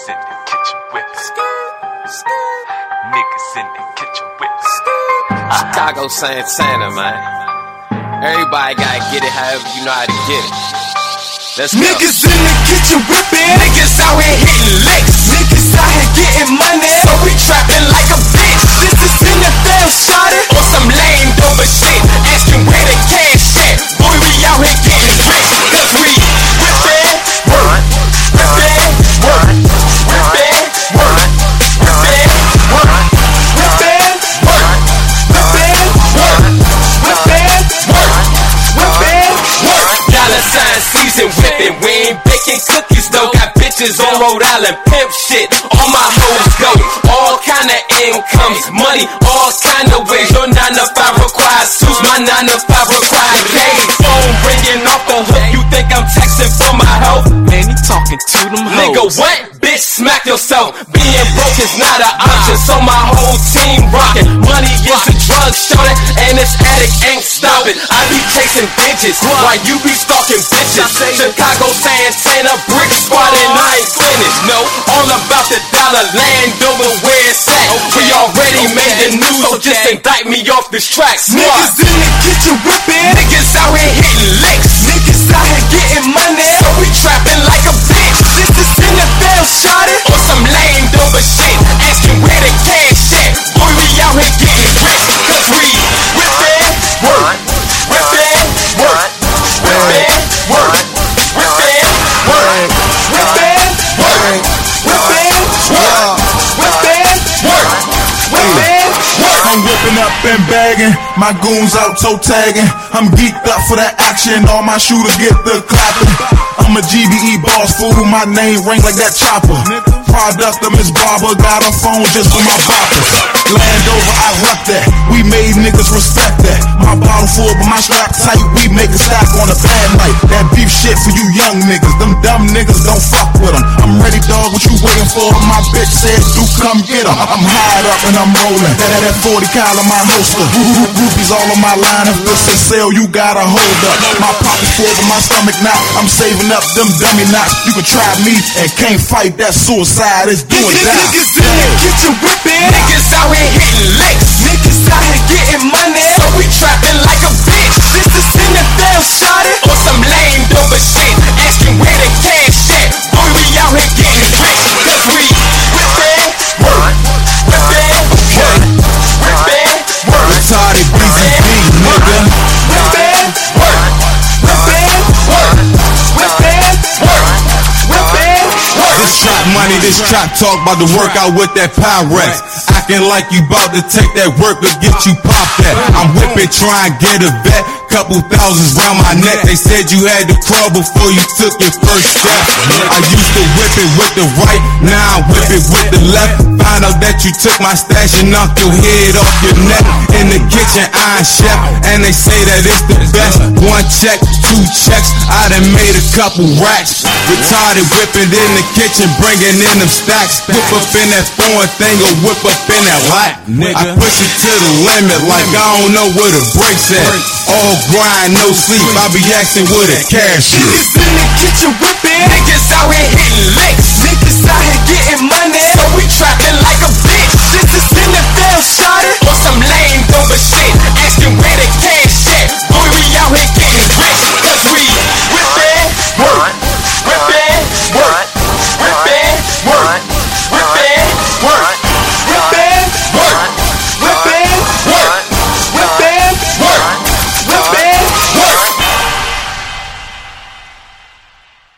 Niggas in the kitchen whipping. Niggas in the kitchen whipping. Chicago Santana, man. Everybody gotta get it however you know how to get it. Let's go. Niggas in the kitchen whipping. Niggas out here hitting licks. Niggas out here getting money, so we trapping like a bitch. This is NFL shotted or some lame dover shit. Asking where the cash at. Boy, we out here getting rich. Cause we whipping, work, whipping, work, whipping, work, whipping, work, whipping, work, whipping, work, whipping, work, whipping, work. Dollar sign season whipping. We ain't baking cookies though. Got bitches on Rhode Island pimp shit. All my hoes go. All kind of incomes, money, all kind of ways. Your 9 to 5 requires suits. My 9 to 5 requires days. Phone ringing off the hook. You think I'm texting for my help? Man, you talking to them hoes. Nigga, what? Bitch, smack yourself. Being broke is not an option, so my whole team rockin'. Money is a drug, shorty, and this addict ain't stopping. I be chasing bitches while you be stalking bitches. Chicago Santana, brick squad, and I ain't finished. No, all about the dollar, land over where it's at. We already made the news, so just indict me off this track. Niggas in the kitchen whipping. Niggas out here hitting licks. Niggas out here getting money, so we trapping like a bitch. This is NFL shotted or some lame dover shit. Asking where the cash at. Boy, we out here getting rich. Cause we whipping, work, whipping, work, whipping, work, whipping, work, whipping, work, whipping, work, whipping, work, whipping, work. I'm whipping up and bagging, my goons out toe tagging. I'm geeked up for that action, all my shooters get the clapping. I'm a GBE boss, fool, my name ring like that chopper. Product of Miss Barber, got a phone just for my boppers. Landover, I rep that, we made niggas respect that. My bottle full, but my strap tight, we make a stack on a bad night. That beef shit for you young niggas, them dumb niggas don't fuck with them. I'm ready, dog, what you waiting for? My bitch said, do come get them. I'm high up and I'm rolling, that 40 cal in my holster. Groupies all on my line, if this is sale, you gotta hold up. My pocket full, but my stomach not. I'm saving up them dummy knots. You can try me and can't fight that suicide. It's doing that. Niggas in the kitchen whipping. Niggas out here hitting licks. Niggas out here getting money, so we trapping like a bitch. This is NFL shotted or some lame dover shit. Asking where the cash at. Boy, we out here getting rich. Cause we whipping, work, whipping, work, whipping, work. Retarded BCB, nigga. Whipping, work, whipping, work, whipping, work, whipping, work. This trap money, this trap talk about the work out with that Pyrex. Acting like you bout to take that work or get you popped at. I'm whipping, trying to get a vet. Couple thousands round my neck. They said you had to crawl before you took your first step. I used to whip it with the right, now I whip it with the left. Find out that you took my stash and knocked your head off your neck. In the kitchen, Iron Chef, and they say that it's the best. 1 check, 2 checks, I done made a couple racks. Retarded whipping in the kitchen, bringing in them stacks. Whip up in that foreign thing or whip up in that lap. I push it to the limit like I don't know where the brakes at. All grind, no sleep, I be asking where the cash is. Niggas in the kitchen whipping. Niggas out here